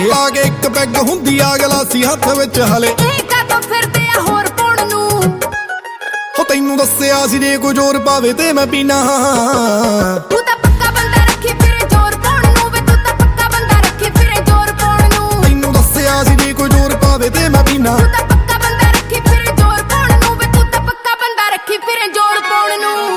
ਲਾ ਕੇ ਇੱਕ ਪੈਗ ਹੁੰਦੀ ਆ ਗਲਾਸੀ ਹੱਥ ਵਿੱਚ ਹਲੇ ਇਹ ਕਦੋਂ ਫਿਰਦੇ ਆ ਹੋਰ ਪਾਉਣ ਨੂੰ ਹੋ ਤੈਨੂੰ ਦੱਸਿਆ ਸੀ ਜੇ ਕੋਈ ਜ਼ੋਰ ਪਾਵੇ ਤੇ ਮੈਂ ਪੀਣਾ ਤੂੰ ਤਾਂ ਪੱਕਾ ਬੰਦਾ ਰੱਖੀ ਫਿਰੇ ਜ਼ੋਰ ਪਾਉਣ ਨੂੰ ਵੇ ਤੂੰ ਤਾਂ ਪੱਕਾ ਬੰਦਾ ਰੱਖੀ ਫਿਰੇ ਜ਼ੋਰ ਪਾਉਣ ਨੂੰ ਤੈਨੂੰ ਦੱਸਿਆ ਸੀ ਜੇ ਕੋਈ ਜ਼ੋਰ ਪਾਵੇ ਤੇ ਮੈਂ ਪੀਣਾ ਤੂੰ ਤਾਂ ਪੱਕਾ ਬੰਦਾ ਰੱਖੀ ਫਿਰੇ ਜ਼ੋਰ ਪਾਉਣ ਨੂੰ ਵੇ ਤੂੰ ਤਾਂ ਪੱਕਾ ਬੰਦਾ ਰੱਖੀ ਫਿਰੇ ਜ਼ੋਰ ਪਾਉਣ ਨੂੰ